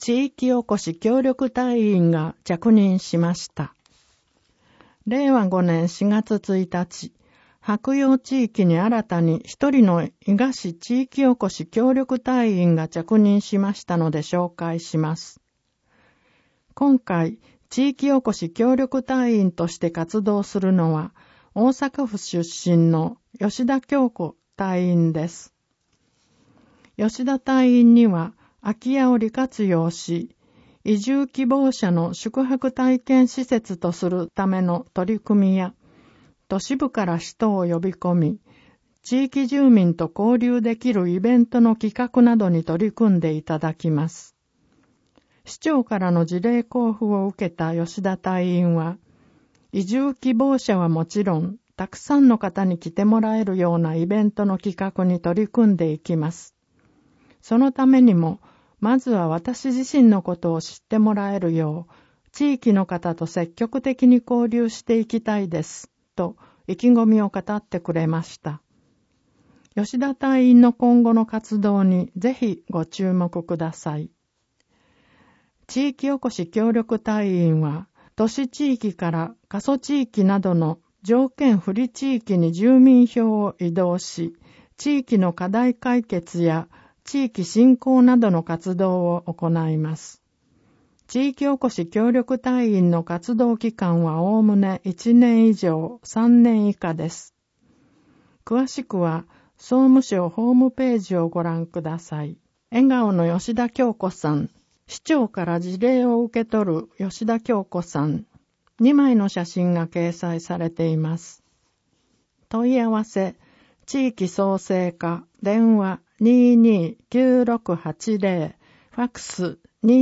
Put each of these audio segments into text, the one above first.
地域おこし協力隊員が着任しました。令和5年4月1日、白洋地域に新たに一人の伊賀市地域おこし協力隊員が着任しましたので紹介します。今回、地域おこし協力隊員として活動するのは、大阪府出身の吉田京子隊員です。吉田隊員には、空き家を利活用し、移住希望者の宿泊体験施設とするための取り組みや、都市部から人を呼び込み、地域住民と交流できるイベントの企画などに取り組んでいただきます。市長からの事例交付を受けた吉田隊員は、移住希望者はもちろん、たくさんの方に来てもらえるようなイベントの企画に取り組んでいきます。そのためにも、まずは私自身のことを知ってもらえるよう、地域の方と積極的に交流していきたいです、と意気込みを語ってくれました。吉田隊員の今後の活動にぜひご注目ください。地域おこし協力隊員は、都市地域から過疎地域などの条件不利地域に住民票を移動し、地域の課題解決や地域振興などの活動を行います。地域おこし協力隊員の活動期間はおおむね1年以上3年以下です。詳しくは総務省ホームページをご覧ください。笑顔の吉田京子さん、市長から事例を受け取る吉田京子さん、2枚の写真が掲載されています。問い合わせ、地域創生課、電話229680、ファックス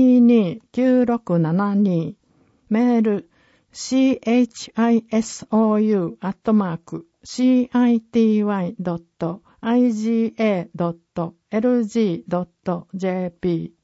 229672、メール chisoU@city.iga.lg.jp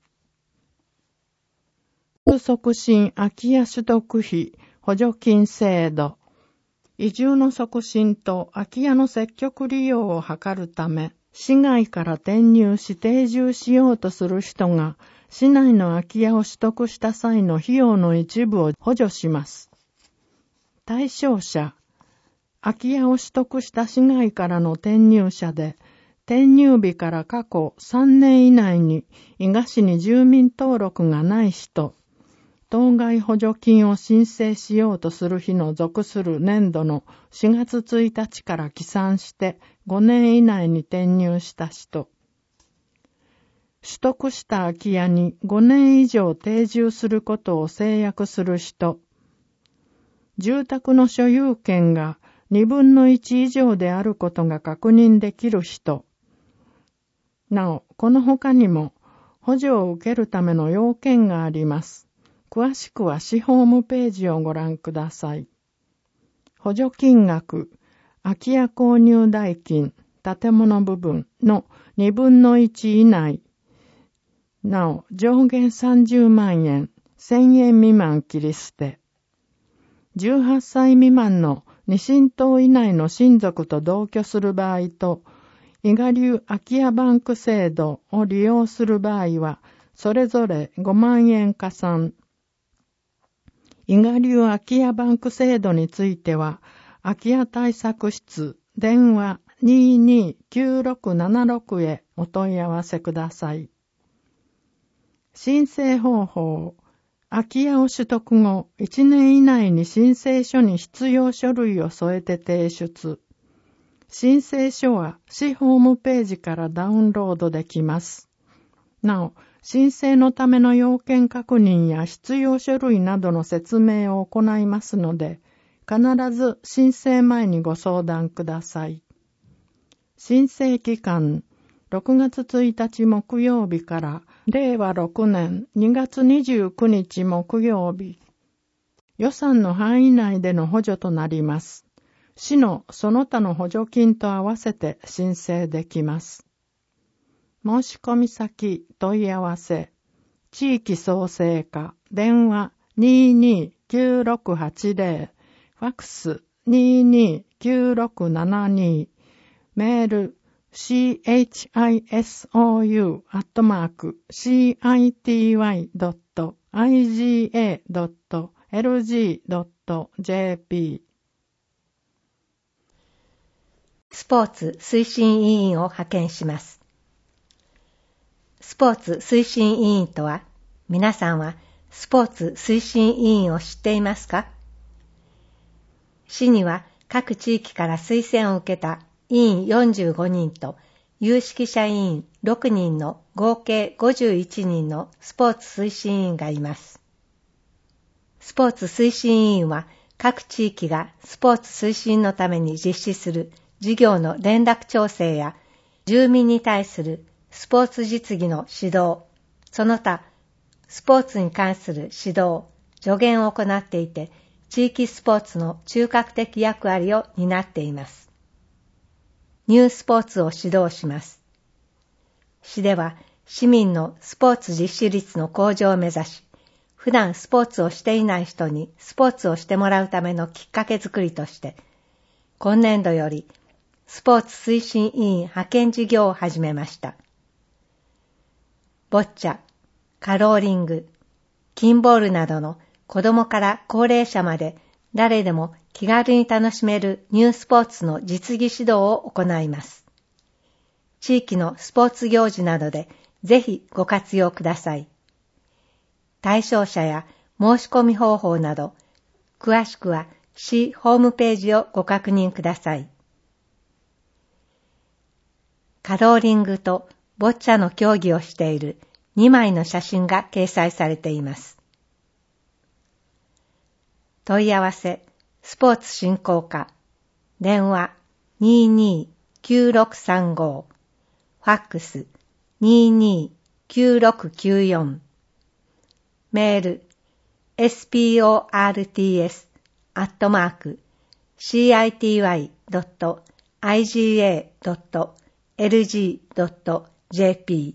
促進空き家取得費補助金制度。移住の促進と空き家の積極利用を図るため、市外から転入し定住しようとする人が、市内の空き家を取得した際の費用の一部を補助します。対象者、空き家を取得した市外からの転入者で、転入日から過去3年以内に伊賀市に住民登録がない人、当該補助金を申請しようとする日の属する年度の4月1日から起算して5年以内に転入した人、取得した空き家に5年以上定住することを制約する人、住宅の所有権が2分の1以上であることが確認できる人、なお、この他にも補助を受けるための要件があります。詳しくは市ホームページをご覧ください。補助金額、空き家購入代金、建物部分の2分の1以内。なお、上限30万円、1000円未満切り捨て。18歳未満の2親等以内の親族と同居する場合と、伊賀流空き家バンク制度を利用する場合は、それぞれ5万円加算。伊賀流空き家バンク制度については、空き家対策室、電話229676へお問い合わせください。申請方法、空き家を取得後、1年以内に申請書に必要書類を添えて提出。申請書は市ホームページからダウンロードできます。なお、申請のための要件確認や必要書類などの説明を行いますので、必ず申請前にご相談ください。申請期間、6月1日木曜日から令和6年2月29日木曜日。予算の範囲内での補助となります。市のその他の補助金と合わせて申請できます。申し込み先問い合わせ、地域創生課、電話229680、ファックス229672、メール chisu@city.iga.lg.jp スポーツ推進委員を派遣します。スポーツ推進委員とは、皆さんはスポーツ推進委員を知っていますか？市には各地域から推薦を受けた委員45人と有識者委員6人の合計51人のスポーツ推進委員がいます。スポーツ推進委員は各地域がスポーツ推進のために実施する事業の連絡調整や住民に対するスポーツ実技の指導、その他スポーツに関する指導、助言を行っていて、地域スポーツの中核的役割を担っています。ニュースポーツを指導します。市では市民のスポーツ実施率の向上を目指し、普段スポーツをしていない人にスポーツをしてもらうためのきっかけづくりとして、今年度よりスポーツ推進委員派遣事業を始めました。ボッチャ、カローリング、キンボールなどの子供から高齢者まで誰でも気軽に楽しめるニュースポーツの実技指導を行います。地域のスポーツ行事などでぜひご活用ください。対象者や申し込み方法など、詳しくは市ホームページをご確認ください。カローリングとボッチャの競技をしている2枚の写真が掲載されています。問い合わせ、スポーツ振興課、電話 22-9635、ファックス 22-9694、メール sports@city.iga.lg.jp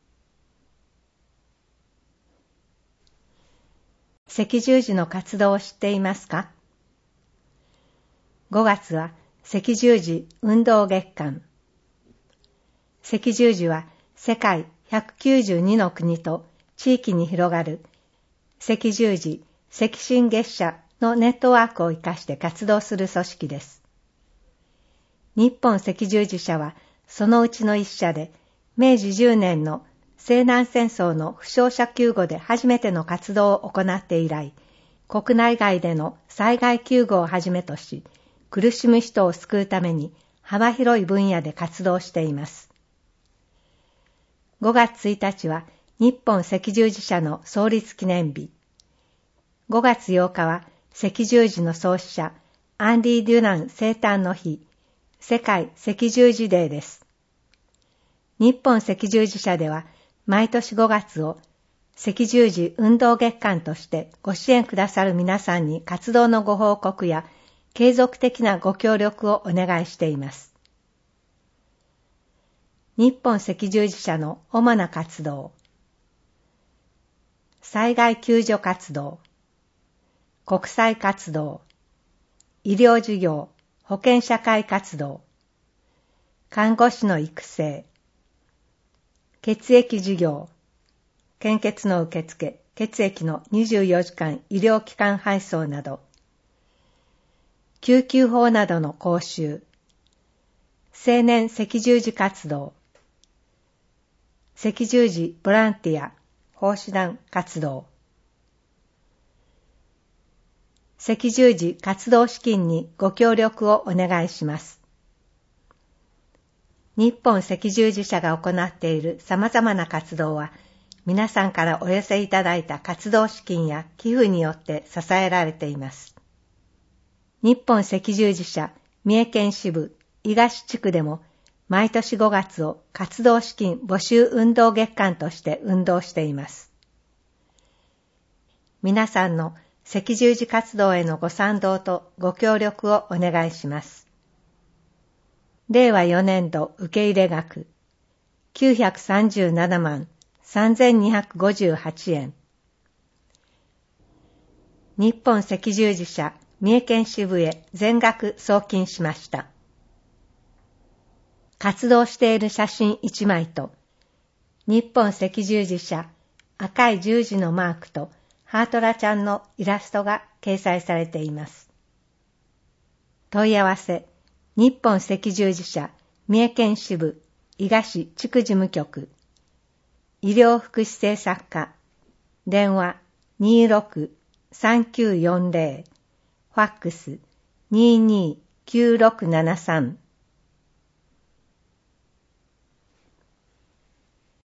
赤十字の活動を知っていますか？ 5 月は赤十字運動月間。赤十字は世界192の国と地域に広がる赤十字赤新月社のネットワークを生かして活動する組織です。日本赤十字社はそのうちの一社で、明治10年の西南戦争の負傷者救護で初めての活動を行って以来、国内外での災害救護をはじめとし、苦しむ人を救うために幅広い分野で活動しています。5月1日は日本赤十字社の創立記念日。5月8日は赤十字の創始者、アンディ・デュナン生誕の日、世界赤十字デーです。日本赤十字社では、毎年5月を赤十字運動月間としてご支援くださる皆さんに活動のご報告や継続的なご協力をお願いしています。日本赤十字社の主な活動。災害救助活動、国際活動、医療事業、保健社会活動、看護師の育成、血液事業、献血の受付、血液の24時間医療機関配送など、救急法などの講習、青年赤十字活動、赤十字ボランティア、奉仕団活動、赤十字活動資金にご協力をお願いします。日本赤十字社が行っている様々な活動は、皆さんからお寄せいただいた活動資金や寄付によって支えられています。日本赤十字社三重県支部伊賀市地区でも、毎年5月を活動資金募集運動月間として運動しています。皆さんの赤十字活動へのご賛同とご協力をお願いします。令和4年度受入額937万3258円。日本赤十字社三重県支部へ全額送金しました。 活動している写真1枚と、日本赤十字社赤い十字のマークとハートラちゃんのイラストが掲載されています。問い合わせ、日本赤十字社三重県支部伊賀市地区事務局、医療福祉政策課、電話 26-3940、ファックス 22-9673